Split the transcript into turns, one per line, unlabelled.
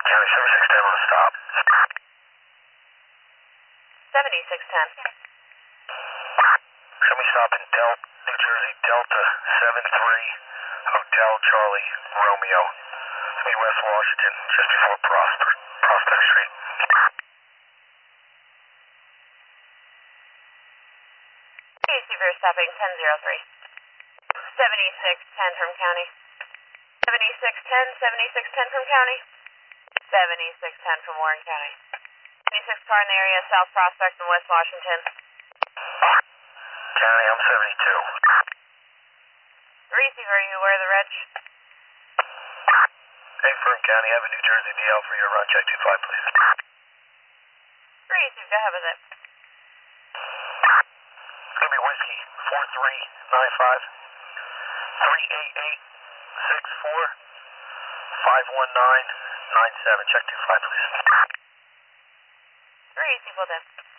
County 7610 on the stop.
7610.
Show me stop in New Jersey, Delta 73, Hotel Charlie Romeo. Show me West Washington, just before Prospect Street.
Severe stopping 1003. 7610 from County. 7610, 7610 from County. 7610 from Warren County. 26 car in the area, South Prospect and West Washington.
County, I'm 72.
Receiver, are you aware of the reg?
Hey, Firm County, I have a New Jersey DL for your run. Check 25, please.
Receive, go ahead with it.
It's going to be Whiskey 4395 388 64 519 97. Check 25, please.
Receive, well done.